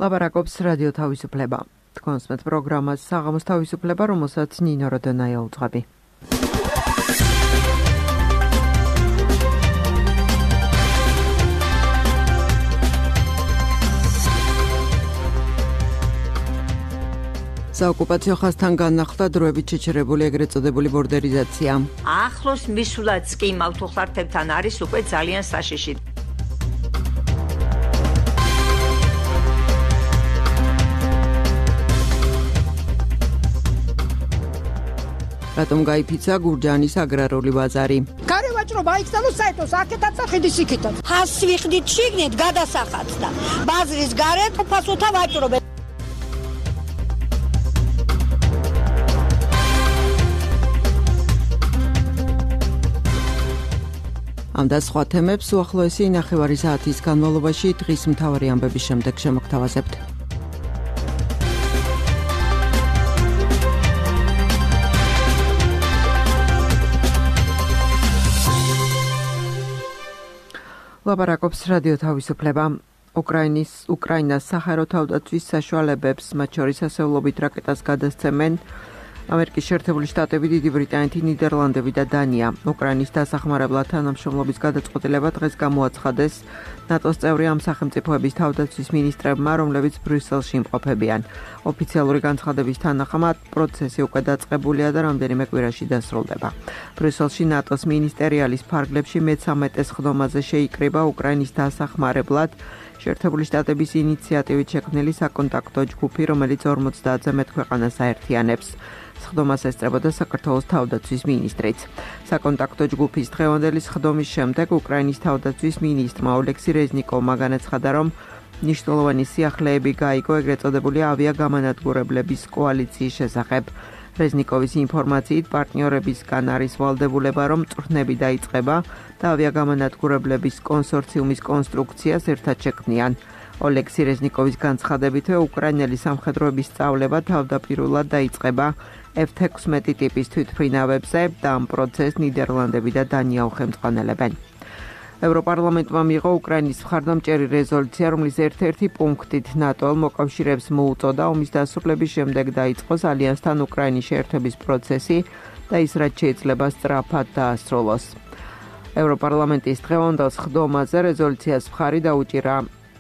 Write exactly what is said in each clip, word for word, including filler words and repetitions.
ლაპარაკობს რადიო თავისუფლება. თქვენს მეტ პროგრამას საღამოს თავისუფლება, რომელსაც ნინო როდონაია უძღვები. საოკუპაციო ხაზთან განახლდა დროებით შეჩერებული ეგრეთ წოდებული ბორდერიზაცია. ახლოს მისულაც კი მავთუხლართებთან არის უკვე ძალიან საშიში. რატომ გაიფიცა გურჯაანის აგრარული ბაზარი? გარევაჭრობა აიქცალო საერთოს აქეთაც და ხიდის იქითაც. ხას ვიხდით შიგნით გადასახადს და ბაზრის გარეთ ფასოთა ვაჭრობენ. ამ და სხვა თემებს უახლოესი ნახევარი საათის განმავლობაში დღის მთავარი ამბების შემდეგ შემოგთავაზებთ. ლაპარაკობს რადიო თავისუფლება. უკრაინის უკრაინას საჰაერო თავდაცვის საშუალებებს, მათ შორის ასეულობით რაკეტას გადასცემენ ამერიკის შეერთებული შტატები, დიდი ბრიტანეთი, ნიდერლანდები და დანია. უკრაინის დასახმარებლად თანამშრომლობის გადაწყვეტილება დღეს გამოაცხადეს ნატოს წევრი ამ სახელმწიფოების თავდაცვის მინისტრებმა, რომლებიც ბრიუსელში იმყოფებიან. ოფიციალური განცხადების თანახმად პროცესი უკვე დაწყებულია და რამდენიმე კვირაში დასრულდება. ბრიუსელში ნატოს მინისტერიალის ფარგლებში მეცამეტეს ხდომაზე შეიკრიბა უკრაინის დასახმარებლად შეერთებული შტატების ინიციატივით შექმნილი საკონტაქტო ჯგუფი, რომელიც ორმოცდაათზე მეტ ქვეყანას აერთიანებს. სხდომას ესწრებოდა საქართველოს თავდაცვის მინისტრიც. საკონტაქტო ჯგუფის დღევანდელი სხდომის შემდეგ უკრაინის თავდაცვის მინისტრმა ოლექსი რეზნიკოვმა განაცხადა, რომ მნიშვნელოვანი სიახლეები გაიგო ეგრეთ წოდებული ავიაგამანადგურებლების კოალიციის შესახებ. რეზნიკოვის ინფორმაციით პარტნიორებისგან არის ვალდებულება, რომ მწვრთნები დაიწყება და ავიაგამანადგურებლების კონსორციუმის კონსტრუქციას ერთად შექმნიან. ოლექსი რეზნიკოვის განცხადებითვე უკრაინელი სამხედროების სწავლება თავდაპირველად დაიწყება ეფ ექვსმეტი ტიპის თვითმფრინავებზე და ამ პროცესს ნიდერლანდები და დანია უხელმძღვანელებენ. ევროპარლამენტმა მიიღო უკრაინის მხარდამჭერი რეზოლუცია, რომლის ერთ-ერთი პუნქტით ნატომ მოკავშირეებს მოუწოდა ომის დასრულების შემდეგ დაიწყოს ალიანსთან უკრაინის შეერთების პროცესი და ის რაც შეიძლება სწრაფად დაასრულოს. ევროპარლამენტის დღევანდელ სხდომაზე რეზოლუციას მხარი დაუჭირა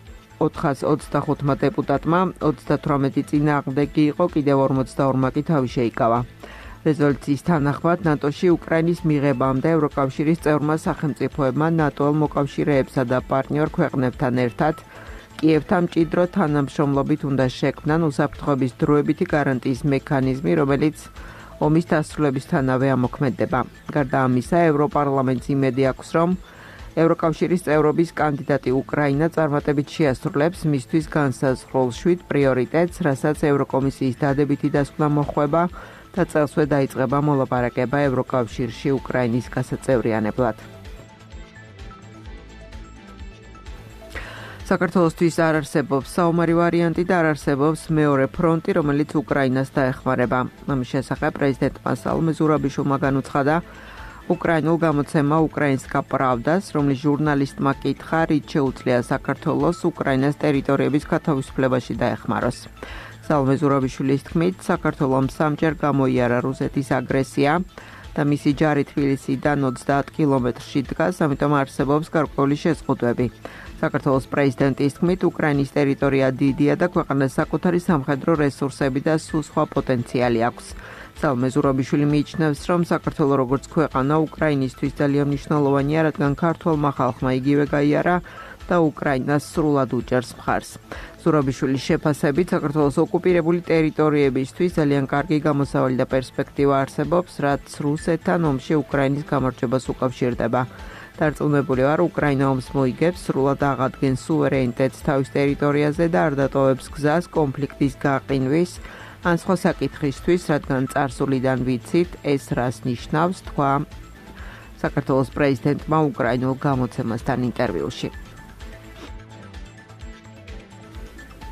ოთხას ოცდახუთმა დეპუტატმა, ოცდათვრამეტი წინააღმდეგი იყო, კიდევ ორმოცდაორმა კი თავი შეიკავა. რეზოლუციის თანახმად ნატოში უკრაინის მიღებამდე ევროკავშირის წევრმა სახელმწიფოებმა ნატო მოკავშირეებსა და პარტნიორ ქვეყნებთან ერთად კიევთან მჭიდრო თანამშრომლობით უნდა შექმნან უსაფრთხოების დროებითი გარანტიის მექანიზმი, რომელიც ომის დასრულებისთანავე ამოქმედდება. გარდა ამისა, ევროპარლამენტს იმედი აქვს, რომ ევროკავშირის წევრობის კანდიდატი უკრაინა წარმატებით შეასრულებს მისთვის განსაზღვრულ შვიდ პრიორიტეტს, რასაც ევროკომისიის დადებითი დასკვნა მოჰყვება და წელსვე დაიწყება მოლაპარაკება ევროკავშირში უკრაინის გასაწევრიანებლად. საქართველოსთვის არ არსებობს საომარი ვარიანტი და არ არსებობს მეორე ფრონტი, რომელიც უკრაინას დაეხმარება. ამის შესახებ პრეზიდენტმა სალომე ზურაბიშვილმა განუცხადა უკრაინულ გამოცემა უკრაინსკა პრავდას, რომლის ჟურნალისტმა კითხა, რით შეუძლია საქართველოს უკრაინას ტერიტორიების გათავისუფლებაში დაეხმაროს. სალომე ზურაბიშვილის თქმით, საქართველომ სამჯერ გამოიარა რუსეთის აგრესია და მისი ჯარი თბილისიდან ოცდაათ კილომეტრში დგას, ამიტომ არსებობს გარკვეული შეზღუდვები. საქართველოს პრეზიდენტის თქმით, უკრაინის ტერიტორია დიდია და ქვეყანას საკუთარი სამხედრო რესურსები და სულ სხვა პოტენციალი აქვს. სალომე ზურაბიშვილი მიიჩნევს, რომ საქართველო როგორც ქვეყანა უკრაინისთვის ძალიან მნიშვნელოვანია, რადგან ქართველმა ხალხმა იგივე გაიარა და უკრაინას სრულად უჭერს მხარს. ზურაბიშვილის შეფასებით, საქართველოს ოკუპირებული ტერიტორიებისთვის ძალიან კარგი გამოსავალი და პერსპექტივა არსებობს, რაც რუსეთთან ომში უკრაინის გამარჯვებას უკავშირდება. დარწმუნებული ვარ, უკრაინა ომს მოიგებს, სრულად აღადგენს სუვერენიტეტს თავის ტერიტორიაზე და არ დატოვებს გზას კონფლიქტის გაყინვის ან სხვა საკითხისთვის, რადგან წარსულიდან ვიცით, ეს რას ნიშნავს, თქვა საქართველოს პრეზიდენტმა უკრაინულ გამოცემასთან ინტერვიუში.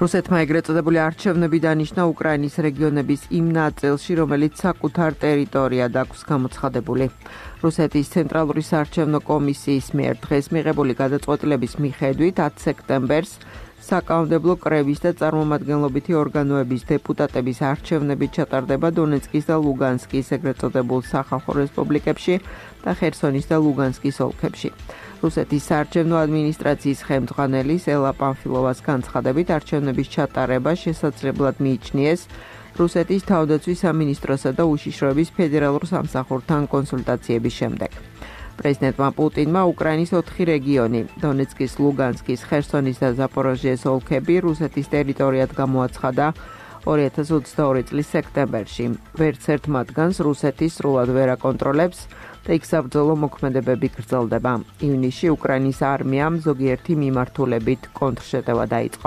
რუსეთმა ეგრეთ წოდებული არჩევნები დანიშნა უკრაინის რეგიონების იმ ნაწილში, რომელიც საკუთარ ტერიტორიად აქვს გამოცხადებული. რუსეთის ცენტრალური საარჩევნო კომისიის მიერ დღეს მიღებული გადაწყვეტილების მიხედვით ათი სექტემბერს საკანონმდებლო კრების და წარმომადგენლობითი ორგანოების დეპუტატების არჩევნები ჩატარდება დონეცკის და ლუგანსკის ეგრეთ წოდებულ სახალხო რესპუბლიკებში და ხერსონის და ლუგანსკის ოლქებში. რუსეთის საარჩევნო ადმინისტრაციის ხელმძღვანელის ელა პანფილოვას განცხადებით არჩევნების ჩატარება შესაძლებლად მიიჩნიეს რუსეთის თავდაცვის სამინისტროსა და უშიშროების ფედერალურ სამსახურთან კონსულტაციების შემდეგ. პრეზიდენტმა პუტინმა უკრაინის ოთხი რეგიონი, დონეცკის, ლუგანსკის, ხერსონის და ზაპოროჟიეს ოლქები რუსეთის ტერიტორიად გამოაცხადა ორი ათას ოცდაორი წლის სექტემბერში. ვერც ერთ მათგანს რუსეთი სრულად ვერ აკონტროლებს და იქ საბრძოლო მოქმედებები გრძელდება. ივნისში უკრაინის არმიამ ზოგიერთი მიმართულებით კონტრშეტევა დაიწყო.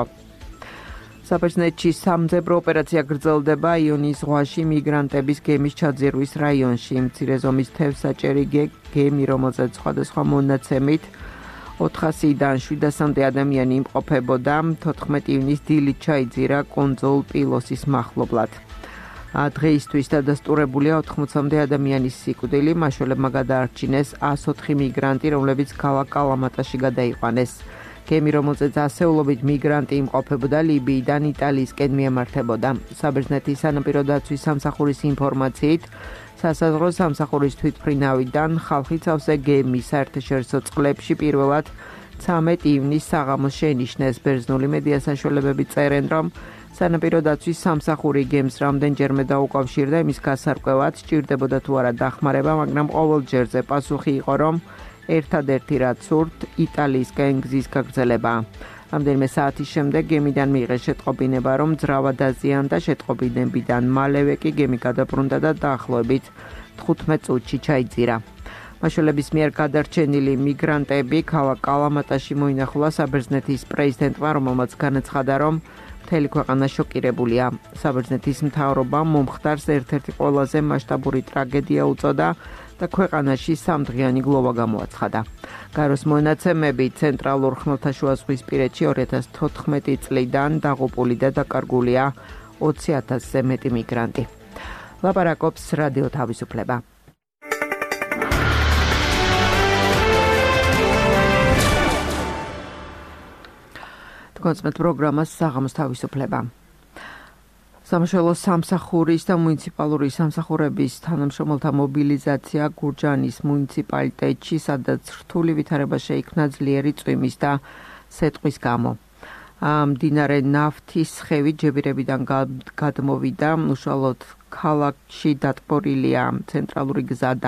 საბერძნეთში სამძებრო ოპერაცია გრძელდება იონის ზღვაში მიგრანტების გემის ჩაძირვის რაიონში. მცირე ზომის თევზსაჭერი გემი, რომელზეც სხვადასხვა მონაცემით ოთხასიდან შვიდასამდე ადამიანი იმყოფებოდა, თოთხმეტი ივნის დილით ჩაიძირა კუნძულ პილოსის მახლობლად. დღეისთვის დადასტურებულია ოთხმოცამდე ადამიანის სიკვდილი, მაშველებმა გადაარჩინეს ასი ოთხი მიგრანტი, რომლებიც ქალაქ კალამატაში გადაიყვანეს. გემი, რომელზეც ასეულობით მიგრანტი იმყოფებოდა, ლიბიიდან იტალიისკენ მიემართებოდა. საბერძნეთის სანაპირო დაცვის სამსახურის ინფორმაციით, სასაზღვრო სამსახურის თვითმფრინავიდან ხალხი სავსე გემის საერთაშორისო წყლებში პირველად ცამეტი ივნის საღამოს შენიშნეს. ბერძნული მედია საშუალებები წერენ, რომ სანაპირო დაცვის სამსახური გემს რამდენჯერმე დაუკავშირდა იმის გასარკვევად, სჭირდებოდა თუ არა დახმარება, მაგრამ ყოველ ჯერზე პასუხი იყო, რომ ერთადერთი რაც სურთ, იტალიისკენ გზის გაგრძელება. რამდენიმე საათის შემდეგ გემიდან მიიღეს შეტყობინება, რომ ძრავა დაზიანდა, შეტყობინებიდან მალევე კი გემი გადაბრუნდა და დაახლოებით თხუთმეტ წუთში ჩაიძირა. მაშველების მიერ გადარჩენილი მიგრანტები ქალაქ კალამატაში მოინახულა საბერძნეთის პრეზიდენტმა, რომელმაც განაცხადა, რომ მთელი ქვეყანა შოკირებულია. საბერძნეთის მთავრობამ მომხდარს ერთ-ერთი ყველაზე მასშტაბური ტრაგედია უწოდა და ქვეყანაში სამდღიანი გლოვა გამოაცხადა. გაროს მონაცემები ცენტრალურ ხმელთაშუაზღვისპირეთში ორი ათას თოთხმეტი წლიდან დაღუპული და დაკარგულია ოცი ათასზე მეტი მიგრანტი. ლაპარაკობს რადიო თავისუფლება. კონსმეთ პროგრამას საღამოს თავისუფლება. სამშველო სამსახურის და მუნიციპალური სამსახურების თანამშრომელთა მობილიზაცია გურჯაანის მუნიციპალიტეტში, სადაც რთული ვითარება შეიქმნა ძლიერი წვიმის და სეტყვის გამო. მდინარე ნავთის სხევი ჯებირებიდან გადმოვიდა, უშუალოდ ქალაქში დატბორილია ცენტრალური გზა და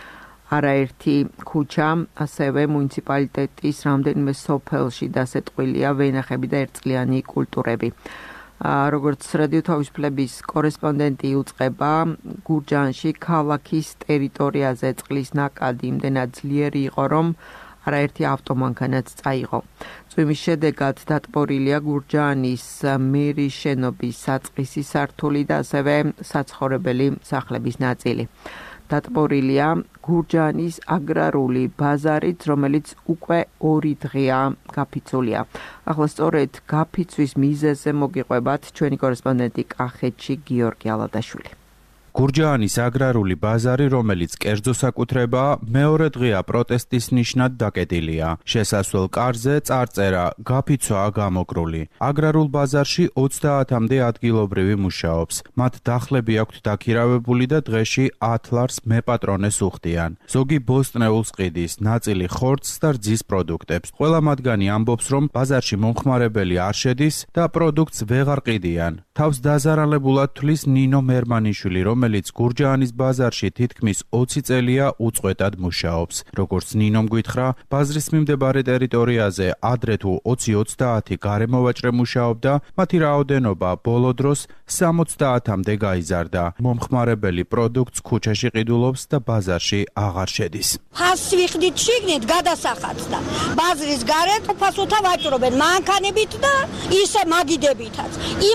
არაერთი ქუჩა, ასევე მუნიციპალიტეტის რამდენიმე სოფელში დასეტყვილია ვენახები და ერთწლიანი კულტურები. როგორც რადიო თავისუფლების კორესპონდენტი უწყება, გურჯაანში ქალაქის ტერიტორიაზე წყლის ნაკადი იმდენად ძლიერი იყო, რომ არაერთი ავტომანქანაც წაიღო. წვიმის შედეგად დატბორილია გურჯაანის მერის შენობის საწყისი სართული და ასევე საცხოვრებელი სახლების ნაწილი. დატბორილია გურჯაანის აგრარული ბაზარით, რომელიც უკვე ორი დღეა გაფიცულია. ახლა სწორედ გაფიცვის მიზეზზე მოგიყვებათ ჩვენი კორესპონდენტი კახეთში გიორგი ალადაშვილი. გურჯაანის აგრარული ბაზარი, რომელიც კერძო საკუთრებაა, მეორე დღეა პროტესტის ნიშნად დაკეტილია. შესასვლელ კარზე წარწერა გაფიცვაა გამოკრული. აგრარულ ბაზარში ოცდაათამდე ადგილობრივი მუშაობს. მათ დახლები აქვთ დაქირავებული და დღეში ათ ლარს მეპატრონეს უხდიან. ზოგი ბოსტნეულს ყიდის, ნაწილი ხორცს და რძის პროდუქტებს. ყველა მათგანი ამბობს, რომ ბაზარში მომხმარებელი არ შედის და პროდუქტს ვეღარ ყიდიან. თავს დაზარალებულად თვლის ნინო მერმანიშვილი, რომელიც გურჯაანის ბაზარში თითქმის ოცი წელია უწყვეტად მუშაობს. როგორც ნინომ გითხრა, ბაზრის მიმდებარე ტერიტორიაზე ადრე თუ ოცი ოცდაათი გარემოვაჭრე მუშაობდა, მათი რაოდენობა ბოლო დროს სამოცდაათამდე გაიზარდა. მომხმარებელი პროდუქტს ქუჩაში ყიდულობს და ბაზარში აღარ შედის. ფასს ვიხდით შიგნით გადასახადს და ბაზრის გარეთ უფასოთა ვაჭრობენ მანქანებით და ისე მაგიდებითაც. იმათ მანქანებით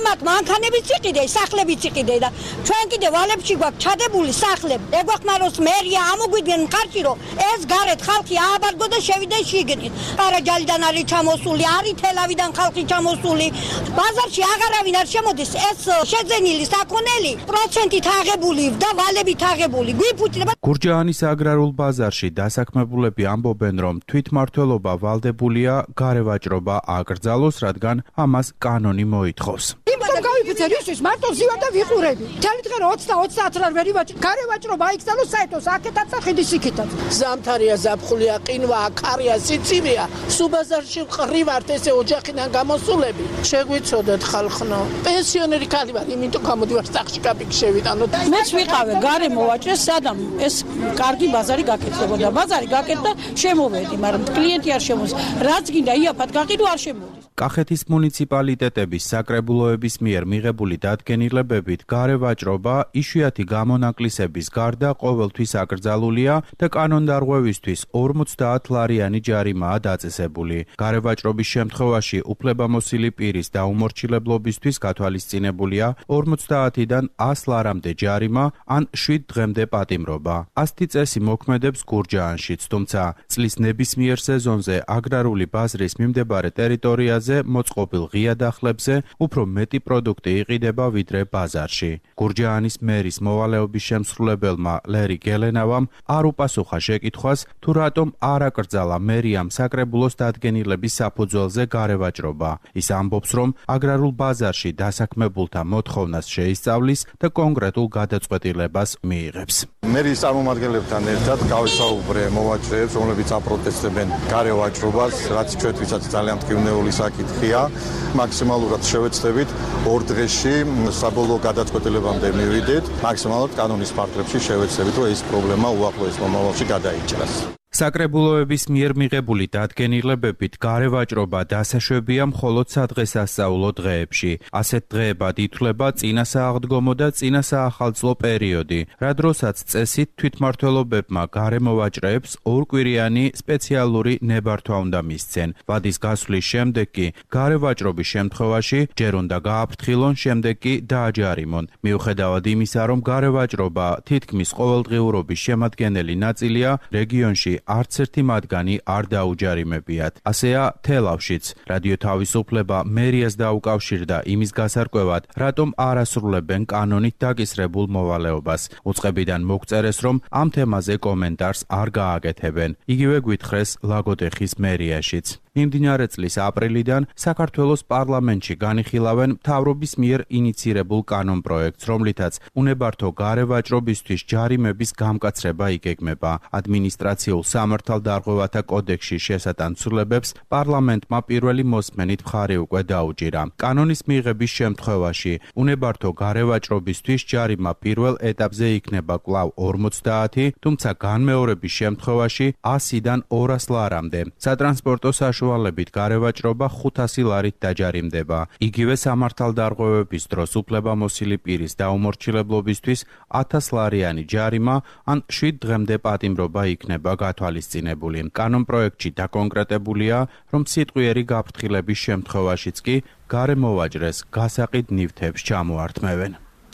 მანქანებიც იყიდე, სახლებიც იყიდე და ჩვენ კიდე ვალებში გვაქვს ჩადებული სახლები. ეგვახმაროს მერია ამოგვიდგენ მხარში რომ ეს გარეთ ხალხი ააბარგო და შევიდნენ შიგნით. ყარაჯალიდან არის ჩამოსული, არის თელავიდან ხალხი ჩამოსული. ბაზარში აღარავინ არ შემოდის. ეს შეძენილი საქონელი პროცენტით აღებული და ვალებით აღებული. გვიფუჭდება. გურჯაანის აგრარულ ბაზარში დასაქმებულები ამბობენ, რომ თვითმმართველობა ვალდებულია გარევაჭრობა აკრძალოს, რადგან ამას კანონი მოითხოვს. იმიტომ გავიფიცერ ისის მარტო ზივა და ვიყურები. მთელი დღე ოცდა ოცდაათ რარ ვერ ივაჭრე. გარევაჭრობა აიკრძალოს საერთოდ აქეთაც და ხიდის იქითაც. ზამთარია, ზაფხულია, ყინვა, ქარია, სიცივეა. სუბაზარში ყრი ვართ ესე ოჯახიდან გამოსულები. შეგვიცოდეთ ხალხნო. პენსიონერი ქალი ვარ, იმიტომ გამოდივარ სახში კაპიკი შევიტანოთ. მეც ვიყავე გარემო ვაჭრე, სადამ ეს კარგი ბაზარი გაკეთებოდა. ბაზარი გაკეთდა, შემოვედი, მაგრამ კლიენტი არ შემოს. რაც გინდა იაფად გაყიდო არ შემოდის. კახეთის მუნიციპალიტეტების საკრებულოების მიერ მიღებული დადგენილებებით გარევაჭრობა იშვიათი გამონაკლისების გარდა ყოველთვის აკრძალულია და კანონდარღვევისთვის ორმოცდაათ ლარიანი ჯარიმაა დაწესებული. გარევაჭრობის შემთხვევაში უფლებამოსილი პირის დაუმორჩილებლობისთვის გათვალისწინებულია ორმოცდაათიდან ას ლარამდე ჯარიმა ან შვიდ დღემდე პატიმრობა. ასეთი წესი მოქმედებს გურჯაანშიც, თუმცა წლის ნებისმიერ სეზონზე აგრარული ბაზრის მიმდებარე ტერიტორიაზე მოწყობილ ღია დახლებზე უფრო მეტი პროდუქტი იყიდება ვიდრე ბაზარში. გურჯაანის მერის მოვალეობის შემსრულებელმა ლერი გელენავამ არ უპასუხა შეკითხვას, თუ რატომ არ აკრძალა მერიამ საკრებულოს დადგენილების საფუძველზე გარევაჭრობა. ის ამბობს, რომ აგრარულ ბაზარში დასაქმებულთა მოთხოვნას შეისწავლის და კონკრეტულ გადაწყვეტილებას მიიღებს. მერის წარმომადგენლებთან ერთად გავისაუბრე მოვაჭრეებს, რომლებიც აპროტესტებენ გარევაჭრობას, რაც ჩვენთვისაც ძალიან მტკივნეული საკითხია. მაქსიმალურად შევეცდებით ორ დღეში საბოლოო გადაწყვეტილებამდე მივიდეთ. მაქსიმალურად კანონის ფარგლებში შევეცდებით, რომ ეს პრობლემა უახლოეს მომავალში გადაიჭრას. საკრებულოების მიერ მიღებული დადგენილებებით გარევაჭრობა დასაშვებია მხოლოდ სადღესასწაულო დღეებში. ასეთ დღეებად ითვლება წინასააღდგომო და წინასაახალწლო პერიოდი, რა დროსაც წესით თვითმმართველობებმა გარემოვაჭრეებს ორკვირიანი სპეციალური ნებართვა უნდა მისცენ. ვადის გასვლის შემდეგ კი გარევაჭრობის შემთხვევაში ჯერ უნდა გააფრთხილონ, შემდეგ კი დააჯარიმონ. მიუხედავად იმისა, რომ გარევაჭრობა თითქმის ყოველდღიურობის შემადგენელი ნაწილია, რეგიონში არც ერთი მათგანი არ დაუჯარიმებიათ. ასეა თელავშიც. რადიო თავისუფლება მერიას დაუკავშირდა იმის გასარკვევად, რატომ არ ასრულებენ კანონით დაკისრებულ მოვალეობას. უწყებიდან მოგწერეს, რომ ამ თემაზე კომენტარს არ გააკეთებენ. იგივე გვითხრეს ლაგოდეხის მერიაშიც. მიმდინარე წლის აპრილიდან საქართველოს პარლამენტში განიხილავენ მთავრობის მიერ ინიცირებულ კანონპროექტს, რომლითაც უნებართო გარევაჭრობისთვის ჯარიმების გამკაცრება იგეგმება. ადმინისტრაციულ სამართალდარღვევათა კოდექსში შესატანცულებებს პარლამენტმა პირველი მოსმენით მხარი უკვე დაუჭირა. კანონის მიღების შემთხვევაში უნებართო გარევაჭრობისთვის ჯარიმა პირველ ეტაპზე იქნება კვლავ ორმოცდაათი, თუმცა განმეორების შემთხვევაში ასიდან ორას ლარამდე. სატრანსპორტო საშუალებით გარევაჭრობა ხუთასი ლარით დაჯარიმდება. იგივე სამართალდარღვევების დროს უფლებამოსილი პირის დაუმორჩილებლობისთვის ათას ლარიანი ჯარიმა ან შვიდ დღემდე პატიმრობა იქნება გათვალისწინებული. კანონპროექტში დაკონკრეტებულია, რომ სიტყვიერი გაფრთხილების შემთხვევაშიც კი გარემოვაჭრეს გასაყიდ ნივთებს ჩამოართმევენ.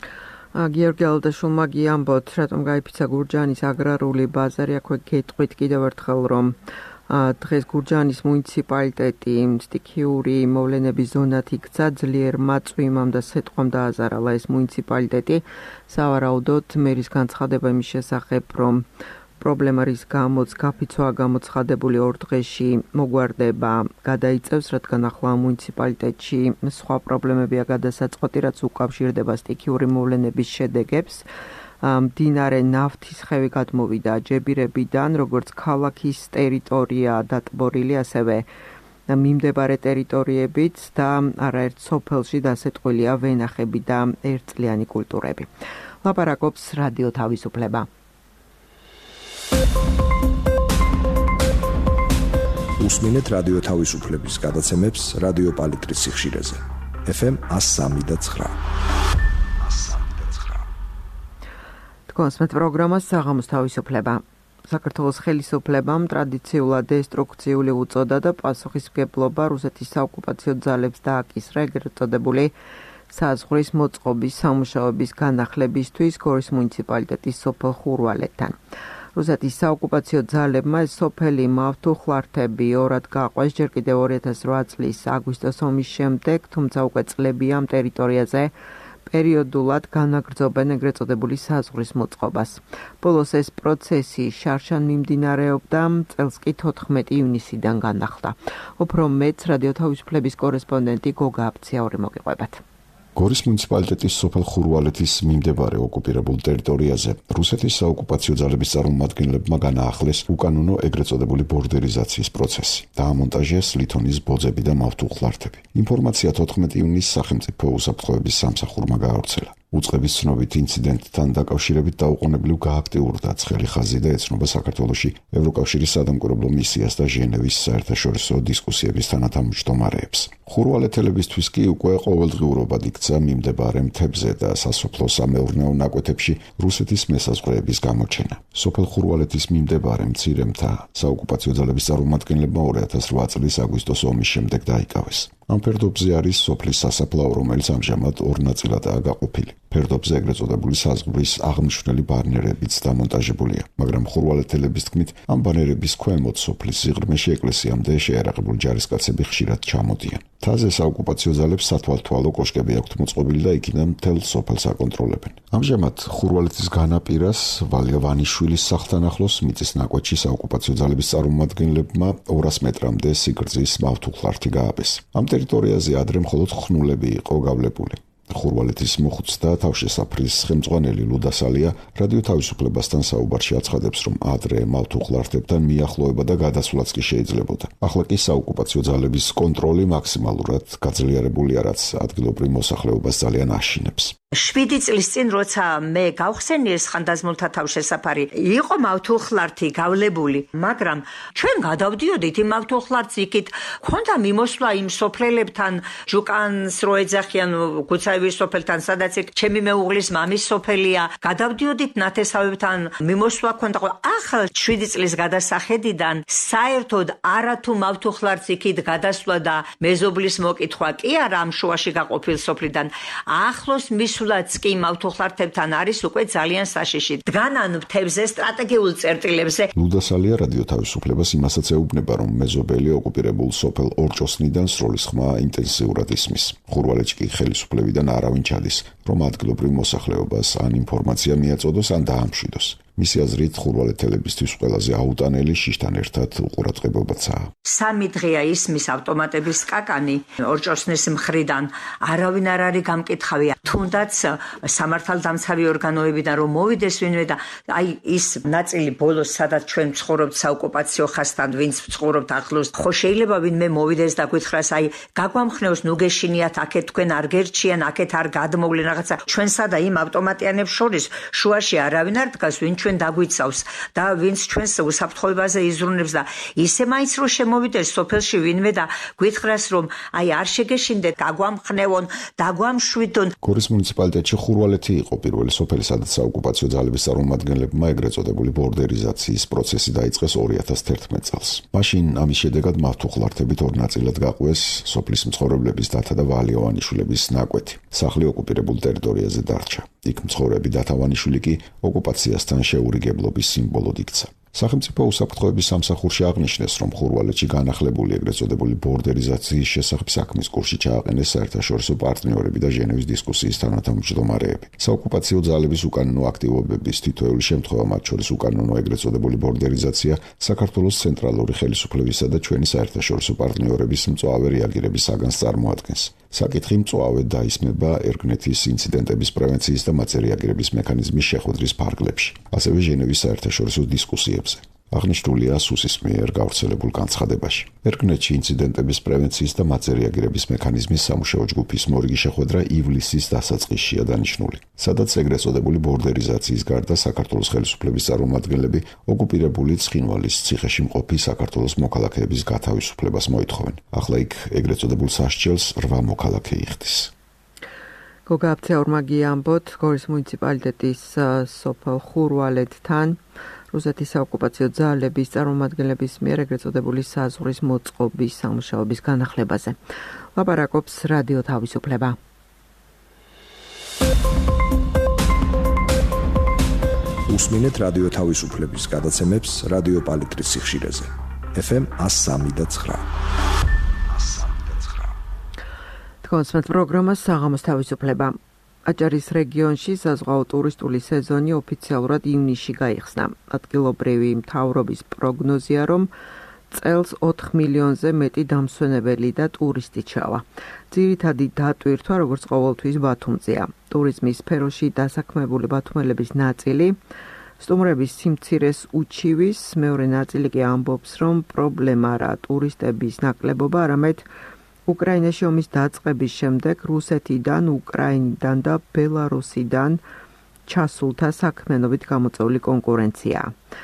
გიორგი ალდაშულმა გიამბოთ, რატომ გაიფიცა გურჯაანის აგრარული ბაზარი. აქვე გეტყვით კიდევ ერთხელ, რომ დღეს გურჯაანის მუნიციპალიტეტი სტიქიური მოვლენების ზონად იქცა, ძლიერ მაწვიმამ და სეტყვამ დააზარალა ეს მუნიციპალიტეტი. სავარაუდოდ მერის განცხადება იმის შესახებ, რომ პრობლემა რის გამოც გაფიცვაა გამოცხადებული ორ დღეში მოგვარდება გადაიწევს, რადგან ახლა მუნიციპალიტეტში სხვა პრობლემებია გადასაწყვეტი, რაც უკავშირდება სტიქიური მოვლენების შედეგებს. მდინარე ნავთისხევი გადმოვიდა ჯებირებიდან, როგორც ქალაქის ტერიტორია დატბორილი, ასევე მიმდებარე ტერიტორიებიც და არაერთ სოფელში დასეტყვილია ვენახები და ერთწლიანი კულტურები. ლაპარაკობს რადიო თავისუფლება. უსმინეთ რადიო თავისუფლების გადაცემებს რადიო პალიტრის სიხშირეზე. ეფ ემ ას სამი და ცხრა. კონსმეთ პროგრამას საღამოს თავისუფლება. საქართველოს ხელისუფლებამ ტრადიციულად დესტრუქციული უწოდა და პასუხისმგებლობა რუსეთის საოკუპაციო ძალებს დააკისრა, ეგრეთ წოდებული საზღვრის მოწყობის სამუშაოების განახლებისთვის გორის მუნიციპალიტეტის სოფელ ხურვალეთთან. რუსეთის საოკუპაციო ძალებმა სოფელი მავთუხლართები ორად გაყვეს ჯერ კიდევ ორი ათას რვა წლის აგვისტოს ომის შემდეგ, თუმცა უკვე წლებია ამ ტერიტორიაზე პერიოდულად განაგრძობენ ეგრეთ წოდებული საზღვრის მოწყობას. ბოლოს ეს პროცესი შარშან მიმდინარეობდა, წელს კი თოთხმეტი ივნისიდან განახლდა. უფრო მეტს რადიო თავისუფლების კორესპონდენტი გოგა აბციაური მოგიყვებათ. გორის მუნიციპალიტეტის სოფელ ხურვალეთის მიმდებარე ოკუპირებულ ტერიტორიაზე რუსეთის საოკუპაციო ძალების წარმომადგენლებმა განაახლეს უკანონო ეგრეთ წოდებული ბორდერიზაციის პროცესი. დაამონტაჟეს ლითონის ბოძები და მავთუხლართები. ინფორმაცია თოთხმეტი ივნისს სახელმწიფო უსაფრთხოების სამსახურმა გაავრცელა. უწყების ცნობით ინციდენტთან დაკავშირებით დაუყოვნებლივ გააქტიურდა ცხელი ხაზი და ეცნობა საქართველოში ევროკავშირის სადამკვირვებლო მისიას და ჟენევის საერთაშორისო დისკუსიების თანათავმჯდომარეებს. ხურვალეთელებისთვის კი უკვე ყოველდღიურობად იქცა მიმდებარე მთებზე და სასოფლო-სამეურნეო ნაკვეთებში რუსეთის მესაზღვრეების გამოჩენა. სოფელ ხურვალეთის მიმდებარე მცირე მთა საოკუპაციო ძალების წარმომადგენლებმა ორი ათას რვა წლის აგვისტოს ომის შემდეგ დაიკავეს. ამ ფერდობზე არის სოფლის სასაფლაო, რომელიც ამჟამად ორ ნაწილადაა გაყოფილი. ფერდობზე ეგრეთ წოდებული საზღვრის აღმნიშვნელი ბანერებიც დამონტაჟებულია, მაგრამ ხურვალეთელების თქმით, ამ ბანერების ქვემოთ სოფლის სიღრმეში ეკლესიამდე შეიარაღებული ჯარისკაცები ხშირად ჩამოდიან. მთაზე საოკუპაციო ძალებს სათვალთვალო კოშკები აქვთ მოწყობილი და იქიდან მთელ სოფელს აკონტროლებენ. ამჟამად ხურვალეთის განაპირას ვალია ვანიშვილის სახლთან ახლოს მიწის ნაკვეთში საოკუპაციო ძალების წარმომადგენლებმა ორას მეტრამდე სიგრძის მავთუხლართი გააბეს. ამ ტერიტორიაზე ადრე მხოლოდ ხნულები იყო გავლებული. ხურვალეთის მოხუცთა თავშესაფრის ხელმძღვანელი ლუდასალია რადიო თავისუფლებასთან საუბარში აცხადებს, რომ ადრე მავთუხლართებთან მიახლოება და გადასვლაც კი შეიძლებოდა. ახლა კი საოკუპაციო ძალების კონტროლი მაქსიმალურად გაძლიერებულია, რაც ადგილობრივ მოსახლეობას ძალიან აშინებს. შვიდი წლის წინ, როცა მე გავხსენი ეს ხანდაზმულთა თავშესაფარი, იყო მავთუხლართი გავლებული, მაგრამ ჩვენ გადავდიოდით იმ მავთუხლართს, იქით ქონდა მიმოსვლა იმ სოფლელებთან, ჯუკანს რო ეძახიან, გუცაევის სოფელთან, სადაც იქ ჩემი მეუღლის მამის სოფელია, გადავდიოდით ნათესავებთან, მიმოსვლა ქონდა. ახლა შვიდი წლის გადასახედიდან საერთოდ არათუ მავთუხლართს იქით გადასვლა და მეზობლის მოკითხვა კი არა ამ შუაში გაყოფილ სოფლიდან. ახლოს მის სულაც კი მავთუხლართებთან არის უკვე ძალიან საშიში. დგანან მთებზე სტრატეგიულ წერტილებზე. ლუდასალია რადიო თავისუფლებას იმასაც ეუბნება, რომ მეზობელი ოკუპირებულ სოფელ ორჭოსნიდან სროლის ხმა ინტენსიურად ისმის. ხურვალეთში კი ხელისუფლებიდან არავინ ჩადის, რომ ადგილობრივ მოსახლეობას ან ინფორმაცია მიაწოდოს, ან დაამშვიდოს. მისი აზრით ხურვალეთელებისთვის ყველაზე აუტანელი შიშთან ერთად უყურადღებობაცაა. სამი დღეა ისმის ავტომატების კაკანი ორჭოსნის მხრიდან, არავინ არ არის გამკითხავი. თუნდაც სამართალდამცავი ორგანოებიდან რომ მოვიდეს ვინმე და აი ის ნაწილი ბოლოს, სადაც ჩვენ ვცხოვრობთ საოკუპაციო ხაზთან, ვინც ვცხოვრობთ ახლოს, ხო შეიძლება ვინმე მოვიდეს და გითხრას, აი გაგვამხნევს, ნუ გეშინიათ, აქეთ თქვენ არ გერჩიან, აქეთ არ გადმოვლენ რაღაცა. ჩვენსა და იმ ავტომატიანებს შორის შუაში არავინ არ დგას, ვინ ჩვენ დაგვიცავს და ვინც ჩვენს უსაფრთხოებაზე იზრუნებს და ისე მაინც რომ შემოვიდეს სოფელში ვინმე და გითხრას, რომ აი არ შეგეშინდეთ, გაგვამხნევონ, დაგვამშვიდონ. გორის მუნიციპალიტეტში ხურვალეთი იყო პირველი სოფელი, სადაც საოკუპაციო ძალების წარმომადგენლებმა ეგრეთ წოდებული ბორდერიზაციის პროცესი დაიწყეს ორი ათას თერთმეტ წელს. მაშინ ამის შედეგად მავთუხლართებით ორ ნაწილად გაყვეს სოფლის მცხოვრებლების დათა და ვალია ვანიშვილების ნაკვეთი. სახლი ოკუპირებულ ტერიტორიაზე დარჩა. იქ მცხოვრები დათა ვანიშვილი კი ოკუპაციასთან შეურიგებლობის სიმბოლოდ იქცა. სახელმწიფო უსაფრთხოების სამსახურში აღნიშნეს, რომ ხურვალეთში განახლებული ეგრეთ წოდებული ბორდერიზაციის შესახებ საქმის კურსში ჩააყენეს საერთაშორისო პარტნიორები და ჟენევის დისკუსიის თანათავმჯდომარეები. საოკუპაციო ძალების უკანონო აქტივობების თითოეული შემთხვევა, მათ შორის უკანონო ეგრეთ წოდებული ბორდერიზაცია, საქართველოს ცენტრალური ხელისუფლებისა და ჩვენი საერთაშორისო პარტნიორების მწვავე რეაგირების საგანს წარმოადგენს. საკითხი მწვავედ დაისმება ერგნეთის ინციდენტების პრევენციის და მათზე რეაგირების მექანიზმის შეხვედრის ფარგლებში, ასევე ჟენევის საერთაშორისო დისკუსიებზე. აღნიშნულია სუსის მიერ გავრცელებულ განცხადებაში. ერგნეთში ინციდენტების პრევენციის და მათზე რეაგირების მექანიზმის სამუშაო ჯგუფის მორიგი შეხვედრა ივლისის დასაწყისშია დანიშნული, სადაც ეგრეთ წოდებული ბორდერიზაციის გარდა საქართველოს ხელისუფლების წარმომადგენლები ოკუპირებული ცხინვალის ციხეში მყოფი საქართველოს მოქალაქეების გათავისუფლებას მოითხოვენ. ახლა იქ ეგრეთ წოდებულ სასჯელს რვა მოქალაქე იხდის. გოგა აბციაურმა გიამბოთ გორის მუნიციპალიტეტის სოფელ ხურვალეთთან რუსეთის საოკუპაციო ძალების წარმომადგენლების მიერ ეგრეთ წოდებული საზღვრის მოწყობის სამუშაოების განახლებაზე. ლაპარაკობს რადიო თავისუფლება. უსმინეთ რადიო თავისუფლების გადაცემებს რადიო პალიტრის სიხშირეზე. ეფ ემ one oh three point nine. თქვენს პროგრამას საღამოს თავისუფლება. აჭარის რეგიონში საზღვაო ტურისტული სეზონი ოფიციალურად ივნისში გაიხსნა. ადგილობრივი მთავრობის პროგნოზია, რომ წელს ოთხ მილიონზე მეტი დამსვენებელი და ტურისტი ჩავა. ძირითადი დატვირთვა, როგორც ყოველთვის, ბათუმზეა. ტურიზმის სფეროში დასაქმებული ბათუმელების ნაწილი სტუმრების სიმცირეს უჩივის, მეორე ნაწილი კი ამბობს, რომ პრობლემა არა ტურისტების ნაკლებობა, არამედ უკრაინაში ომის დაწყების შემდეგ რუსეთიდან, უკრაინიდან და ბელარუსიდან ჩასულთა საქმიანობით გამოწვეული კონკურენცია.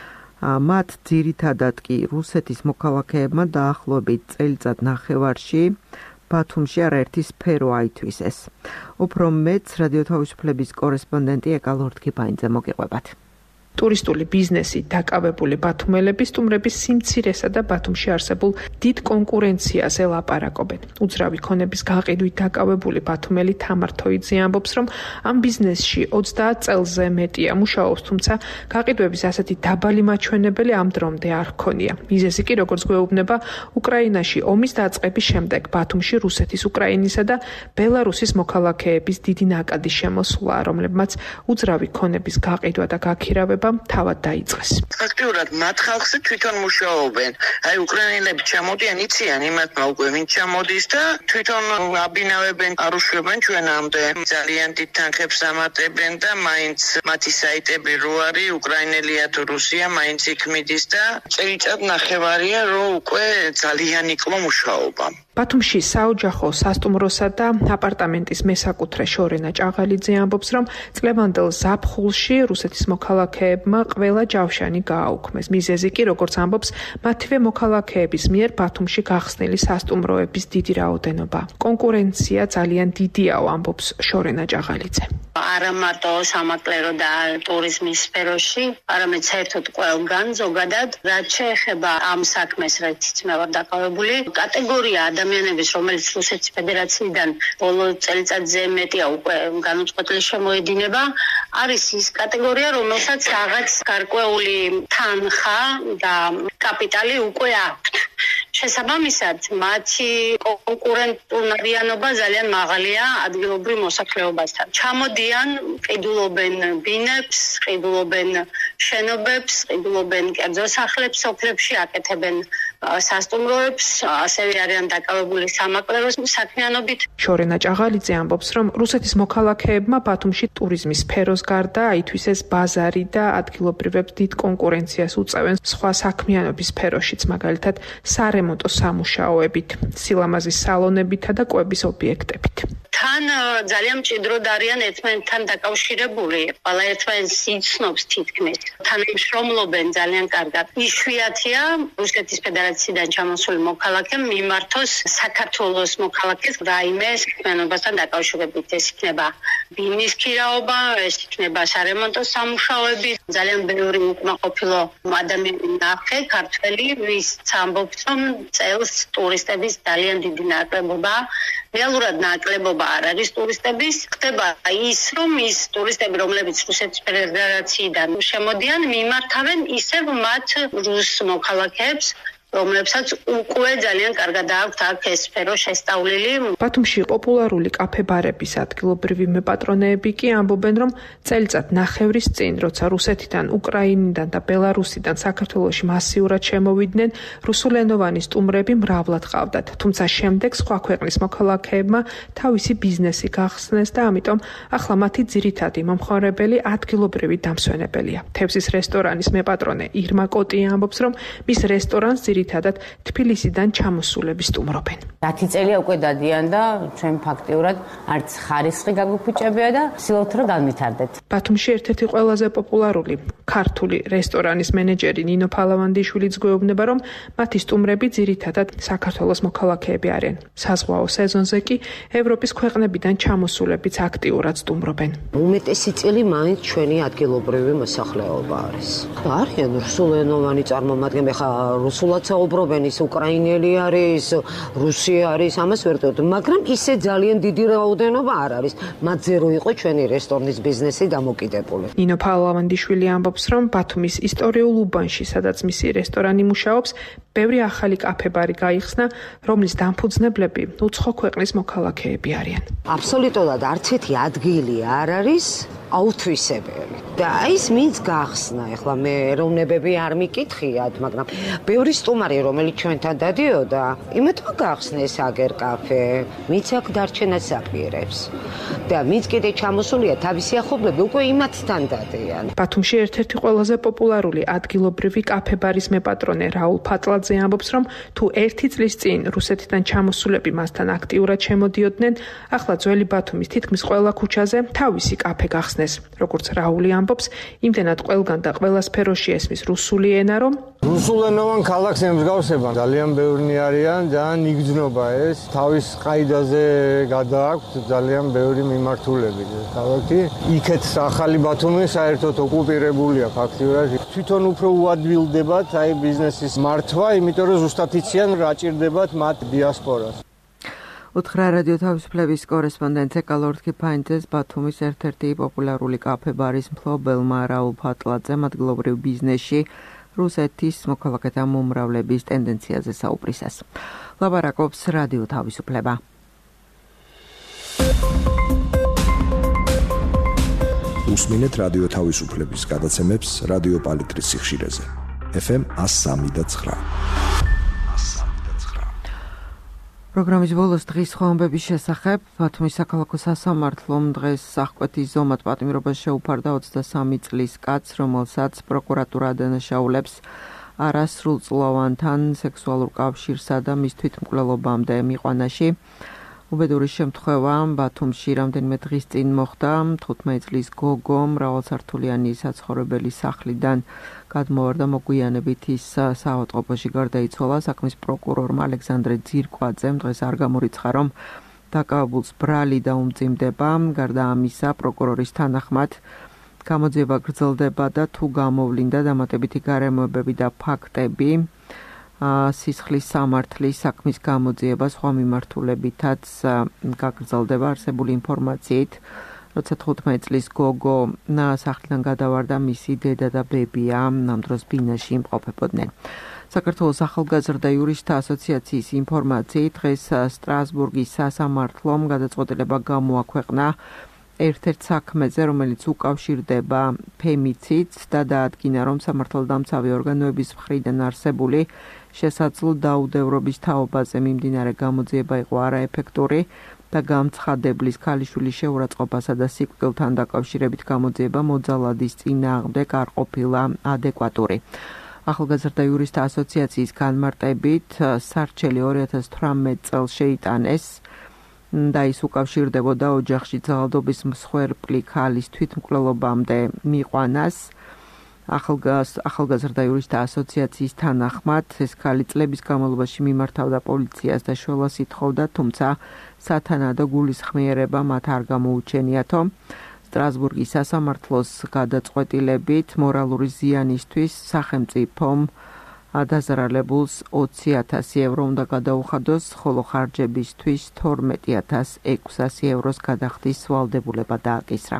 მათ ძირითადად კი რუსეთის მოქალაქეებმა დაახლოებით წელიწად ნახევარში ბათუმში არაერთი სფერო აითვისეს. უფრო მეც რადიო თავისუფლების კორესპონდენტი ეკალორთქიფაინძე მოგიყვებათ. ტურისტული ბიზნესით დაკავებული ბათუმელები სტუმრების სიმცირესა და ბათუმში არსებულ დიდ კონკურენციას ელაპარაკობენ. უძრავი ქონების გაყიდვით დაკავებული ბათუმელი თამარ თოიძე ამბობს, რომ ამ ბიზნესში ოცდაათ წელზე მეტია მუშაობს, თუმცა გაყიდვების ასეთი დაბალი მაჩვენებელი ამ დრომდე არ ჰქონია. მიზეზი კი, როგორც გვეუბნება, უკრაინაში ომის დაწყების შემდეგ ბათუმში რუსეთის, უკრაინისა და ბელარუსის მოქალაქეების დიდი ნაკადის შემოსვლა, რომლებმაც უძრავი ქონების გაყიდვა და გაქირავება თავად დაიწყეს. ფაქტიურად მათ ხალხზე თვითონ მუშაობენ. აი უკრაინელები ჩამოდიან, იციან იმათმა უკვე ვინ ჩამოდის და თვითონ აბინავებენ, არუშვებენ ჩვენამდე. ძალიან დიდ თანხებს ამატებენ და მაინც მათი საიტები რო არის უკრაინელია თუ რუსია, მაინც იქ მიდის და წელიწად ნახევარია რომ უკვე ძალიან იკლო მუშაობა. ბათუმში საოჯახო, სასტუმროსა და აპარტამენტის მესაკუთრე შორენა ჭაღალიძე ამბობს, რომ წლევანდელ ზაფხულში რუსეთის მოქალაქეებმა ყველა ჯავშანი გააუქმეს. მიზეზი კი, როგორც ამბობს, მათივე მოქალაქეების მიერ ბათუმში გახსნილი სასტუმროების დიდი რაოდენობა. კონკურენცია ძალიან დიდიაო, ამბობს შორენა ჭაღალიძე. არა მარტო სამაკლერო და ტურიზმის სფეროში, არამედ საერთოდ ყველგან ზოგადად, რაც შეეხება ამ საქმეს, რაც მე ვარ დაკავებული, კატეგორია ადამიანების, რომელიც რუსეთის ფედერაციიდან ბოლო წელიწადზე მეტია უკვე განუწყვეტლი შემოედინება, არის ის კატეგორია, რომელსაც რაღაც გარკვეული თანხა და კაპიტალი უკვე აქვთ. შესაბამისად, მათი კონკურენტულობა ძალიან მაღალია ადგილობრივ მოსახლეობასთან. ჩამოდიან, ყიდულობენ ბინებს, ყიდულობენ შენობებს, ყიდულობენ კერძო სახლებს, სოფლებში აკეთებენ სასტუმროებს, ასევე არიან დაკავებული სამაკლეროს საქმიანობით. შორენა ჭაღალიძე ამბობს, რომ რუსეთის მოქალაქეებმა ბათუმში ტურიზმის სფეროს გარდა აითვისეს ბაზარი და ადგილობრივებს დიდ კონკურენციას უწევენ სხვა საქმიანობის სფეროშიც, მაგალითად სარემონტო სამუშაოებით, სილამაზის სალონებითა და კვების ობიექტებით. თან ძალიან მჭიდროდ არიან ერთმანეთთან დაკავშირებული, ყველა ერთმანეთს იცნობს თითქმის. თანამშრომლობენ ძალიან კარგად. იშვიათია რუსეთის ფედერაციიდან ჩამოსული მოქალაქე მიმართოს საქართველოს მოქალაქეს რაიმე საქმიანობასთან დაკავშირებით. ეს იქნება ბინის ქირაობა, ეს იქნება სარემონტო სამუშაოები. ძალიან ბევრი უკმაყოფილო ადამიანი ნახე, ქართველი, ვისაც ამბობს, რომ წელს ტურისტების ძალიან დიდი ნაკლებობა. რეალურად ნაკლებობა არ არის ტურისტების. ხდება ის, რომ ის ტურისტები, რომლებიც რუსეთის ფედერაციიდან შემოდიან, მიმართავენ ისევ მათ რუს მოქალაქეებს, რომლებსაც უკვე ძალიან კარგად აქვთ აქ ეს სფერო შესწავლილი. ბათუმში პოპულარული კაფე-ბარების ადგილობრივი მეპატრონეები კი ამბობენ, რომ წელიწად ნახევრის წინ, როცა რუსეთიდან, უკრაინიდან და ბელარუსიდან საქართველოში მასიურად შემოვიდნენ, რუსულენოვანი სტუმრები მრავლად ყავდათ. თუმცა შემდეგ სხვა ქვეყნის მოქალაქეებმა თავისი ბიზნესი გახსნეს და ამიტომ ახლა მათი ძირითადი მომხმარებელი ადგილობრივი დამსვენებელია. თევზის რესტორანის მეპატრონე ირმა კოტია ამბობს, რომ მის რესტორანს ძირითადად თბილისიდან ჩამოსულები სტუმრობენ. ათი წელია უკვე დადიან და ჩვენ ფაქტიურად არც ხარისხი გაგუქუჭებია და ვცდილობთ რომ განვითარდეთ. ბათუმში ერთ-ერთი ყველაზე პოპულარული ქართული რესტორანის მენეჯერი ნინო ფალავანდიშვილიც გვეუბნება, რომ მათი სტუმრები ძირითადად საქართველოს მოქალაქეები არიან. საზღვაო სეზონზე კი ევროპის ქვეყნებიდან ჩამოსულებიც აქტიურად სტუმრობენ. უმეტესი წილი მაინც ჩვენი ადგილობრივი მოსახლეობა არის. არიან რუსულენოვანი წარმომადგენლები, ხა რუსულაც საუბრობენ ის უკრაინელი არის, რუსი არის, ამას ვერ ვტოვებთ, მაგრამ ისე ძალიან დიდი რაოდენობა არ არის. მათზე რო იყო ჩვენი რესტორნის ბიზნესი დამოკიდებული. ნინო ფალავანდიშვილი ამბობს, რომ ბათუმის ისტორიულ უბანში, სადაც მისი რესტორანი მუშაობს, ბევრი ახალი კაფე-ბარი გაიხსნა, რომლის დამფუძნებლები უცხო ქვეყნის მოქალაქეები არიან. აბსოლუტურად არც ერთი ადგილი არ არის აუთვისებელი. და ის მინც გახსნა, ეხლა მე ეროვნებები არ მიკითხიათ, მაგრამ ბევრი სტუმარი, რომელიც ჩვენთან დადიოდა, იმეთმა გახსნეს აგერ კაფე, მიც აქ დარჩენას აპირებს. და მიც კიდე ჩამოსულია თავისი ახლობლები უკვე იმათთან დადიან. ბათუმში ერთ-ერთი ყველაზე პოპულარული ადგილობრივი კაფე-ბარის მეპატრონე რაულ ფატლაძე ამბობს, რომ თუ ერთი წლის წინ რუსეთიდან ჩამოსულები მასთან აქტიურად შემოდიოდნენ, ახლა ძველი ბათუმის თითქმის ყველა ქუჩაზე თავისი კაფე გახსნეს. როგორც რაული ამბობს, იმდენად ყველგან და ყველა სფეროში ესმის რუსული ენა, რომ რუსულენოვან ქალაქს ემსგავსება, ძალიან ბევრი არიან, ძალიან იგრძნობა ეს. თავის ყაიდაზე გადააქვთ ძალიან ბევრი მიმართულები. ქალაქი იქეთ ახალი ბათუმი საერთოდ ოკუპირებულია ფაქტიურად. თვითონ უფრო უადვილდებათ აი ბიზნესის მართვა, იმიტომ რომ ზუსტად იციან რა ჭირდებათ მათ დიასპორას. უთხრა რადიო თავისუფლების კორესპონდენტ ეკალორთკი ფაინძეს ბათუმის ერთ-ერთი პოპულარული კაფე-ბარის მფლობელმა რაულ ფატლაძემ ადგილობრივ ბიზნესში რუსეთის მოქალაქეთა მომრავლების ტენდენციაზე საუბრისას. ლაბარაკობს რადიო თავისუფლება. უსმინეთ რადიო თავისუფლების გადაცემებს რადიო პალიტრის სიხშირეზე. ეფ ემ one oh three point nine. პროგრამის ბოლოს დღის ხვამბების შესახებ ბათუმის საქალაქო სასამართლომ დღეს აღკვეთის ზომად პატიმრობას შეუფარდა ოცდასამი წლის კაცს, რომელსაც პროკურატურა ადანაშაულებს არასრულწლოვანთან სექსუალურ კავშირსა და მის თვითმკვლელობამდე მიყვანაში. უბედური შემთხვევა ბათუმში რამდენიმე დღის წინ მოხდა. თხუთმეტი წლის გოგო მრავალსართულიანი საცხოვრებელი სახლიდან გადმოვარდა მოგვიანებით ის საავადმყოფოში გარდაიცვალა. საქმის პროკურორმა ალექსანდრე ძირკვაძემ დღეს არ გამორიცხა, რომ დაკავებულს ბრალი დაუმძიმდება. გარდა ამისა, პროკურორის თანახმად გამოძიება გრძელდება და თუ გამოვლინდა დამატებითი გარემოებები და ფაქტები, სისხლის სამართლის საქმის გამოძიება სხვა მიმართულებითაც გაგრძელდება. არსებული ინფორმაციით, როცა თხუთმეტი წლის გოგო სახლიდან გადავარდა, მისი დედა და ბებია ამ დროს ბინაში იმყოფებოდნენ. საქართველოს ახალგაზრდა იურისტთა ასოციაციის ინფორმაციით, დღეს სტრასბურგის სასამართლომ გადაწყვეტილება გამოაქვეყნა ერთ-ერთ საქმეზე, რომელიც უკავშირდება ფემიციდს და დაადგინა, რომ სამართალდამცავი ორგანოების მხრიდან არსებული შესაძლო დაუდევრობის თაობაზე მიმდინარე გამოძიება იყო არაეფექტური და გამცხადებლის ქალიშვილის შეურაცხყოფასა და სიკვდილთან დაკავშირებით გამოძიება მოძალადის წინააღმდეგ არ ყოფილა ადეკვატური. ახალგაზრდა იურისტთა ასოციაციის განმარტებით, სარჩელი ორი ათას თვრამეტ წელს შეიტანეს და ის უკავშირდებოდა ოჯახში ძალადობის მსხვერპლი ქალის თვითმკვლელობამდე მიყვანას. ახალგაზრდა იურისტთა ასოციაციის თანახმად, ეს ქალი წლების განმავლობაში მიმართავდა პოლიციას და შველას ითხოვდა, თუმცა სათანადო გულისხმიერება მათ არ გამოუჩენიათო. სტრასბურგის სასამართლოს გადაწყვეტილებით მორალური ზიანისთვის სახელმწიფომ დაზარალებულს ოცი ათასი ევრო უნდა გადაუხადოს, ხოლო ხარჯებისთვის თორმეტი ათას ექვსასი ევროს გადახდის ვალდებულება დააკისრა.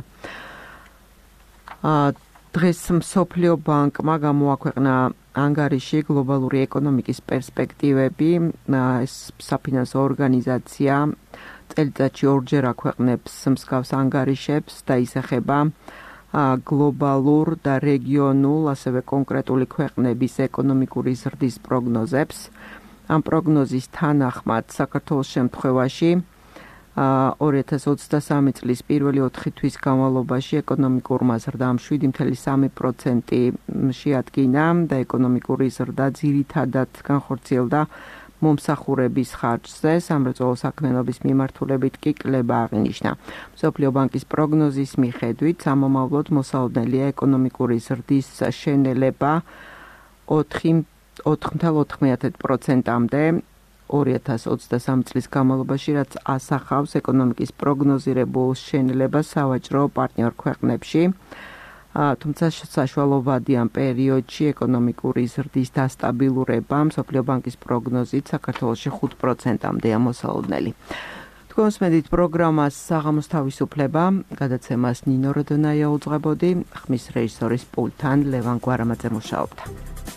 დღეს მსოფლიო ბანკმა გამოაქვეყნა ანგარიში გლობალური ეკონომიკის პერსპექტივები. ეს საფინანსო ორგანიზაცია წელიწადში ორჯერ აქვეყნებს მსგავს ანგარიშებს და ისახება გლობალურ და რეგიონულ, ასევე კონკრეტული ქვეყნების ეკონომიკური ზრდის პროგნოზებს. ამ პროგნოზის თანახმად საქართველოს შემთხვევაში ორი ათას ოცდასამი წლის პირველი ოთხი თვის განმავლობაში ეკონომიკურმა ზრდამ შვიდი ფاصლე სამი პროცენტი შეადგინა და ეკონომიკური ზრდა ძირითადად განხორციელდა მომსახურების ხარჯზე. სამრეწველო საქმიანობის მიმართულებით კი კლება აღინიშნა. მსოფლიო ბანკის პროგნოზის მიხედვით, სამომავლოდ მოსალოდნელია ეკონომიკური ზრდის შენელება ოთხი ფاصლე ოთხ პროცენტამდე ორი ათას ოცდასამი წლის განმავლობაში, რაც ასახავს ეკონომიკის პროგნოზირებულ შენელებას სავაჭრო პარტნიორ ქვეყნებში. თუმცა საშუალოვადი ამ პერიოდში ეკონომიკური ზრდის დასტაბილურება მსოფლიო ბანკის პროგნოზით საქართველოში ხუთ პროცენტამდეა მოსალოდნელი. თქვენსმენით პროგრამას საღამოს თავისუფლება, გადაცემას ნინო როდონაია უძღვებოდი, ხმის რეჟისორის პულტთან ლევან გვარამაძე მუშაობდა.